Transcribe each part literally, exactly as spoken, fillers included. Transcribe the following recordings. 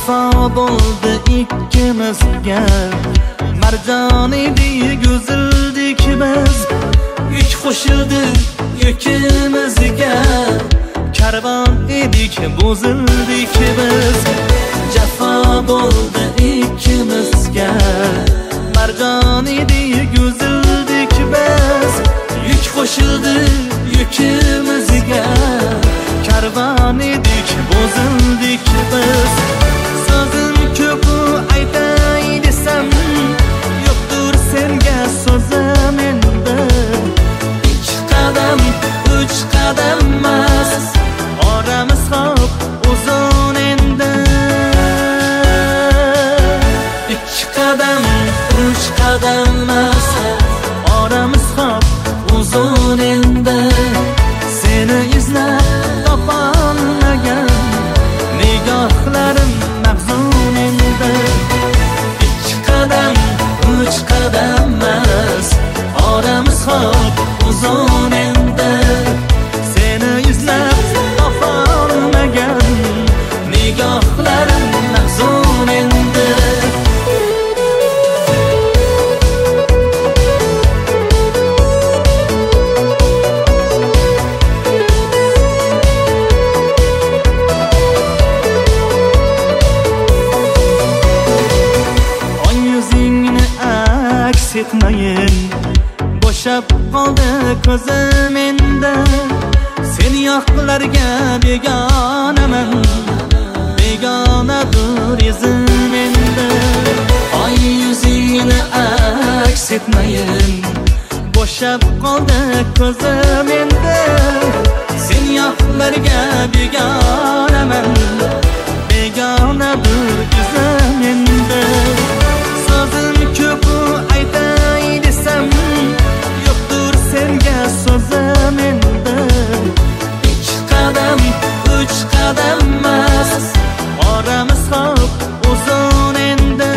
Jafo bo'ldi ikkimizga, marjon edi go'zildik biz. Yuk qo'shildi yukimizga, karvon edik bo'zildik biz. Jafo bo'ldi ikkimizga, marjon edi go'zildik biz. Yuk qo'shildi yukimizga, karvon edik bo'zildik biz. So'zim ko'p aytay desam, yo'qdir senga so'zim endi. Ikki qadam, uch qadam emas, oramiz hop uzun endi. Ikki qadam, uch qadam emas, oramiz hop uzun endi. Seni izlab topolmagan nigohlarim mahzun endi. Ikki qadam, uch qadam emas, oramiz hop uzun endi. Seni izlab topolmagan nigohlarim mahzun endi. Etmayin, bo'shab qoldi ko'zim endi. Sen yoqlarga begonaman, begonadir izim endi. Oy yuzingni aks etmayin, bo'shab qoldi ko'zim endi. Sen yoqlarga begonaman, begonadir izim endi. So'zim ko'p aytay desam, yo'qdir senga so'zim endi. Ikki qadam, uch qadam emas, oramiz hop uzun endi.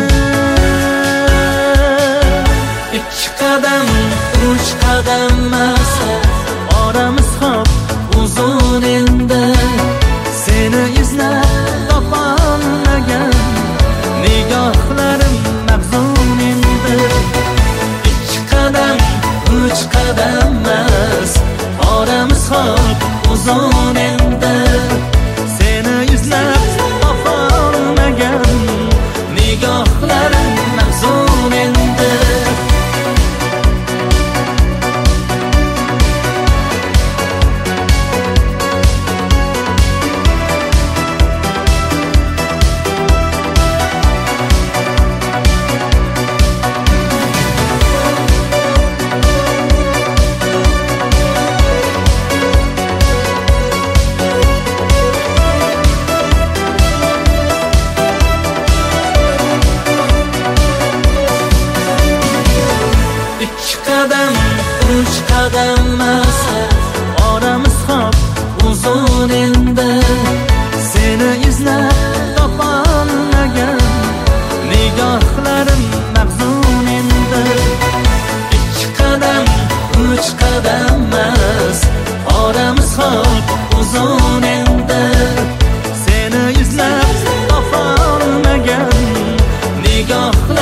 Ikki qadam, uch qadam emas, oramiz hop uzun endi. Seni izlab topolmagan nigohlarim mahzun endi. Ikki qadam, uch qadam emas, oramiz hop uzun endi. Seni izlab topolmagan nigohlarim mahzun endi. Ikki qadam, uch qadam emas, oramiz hop uzun endi. Seni izlab topolmagan nigohlarim mahzun endi. Ikki qadam, uch qadam emas, oramiz hop uzun endi. Seni izlab topolmagan nigohlarim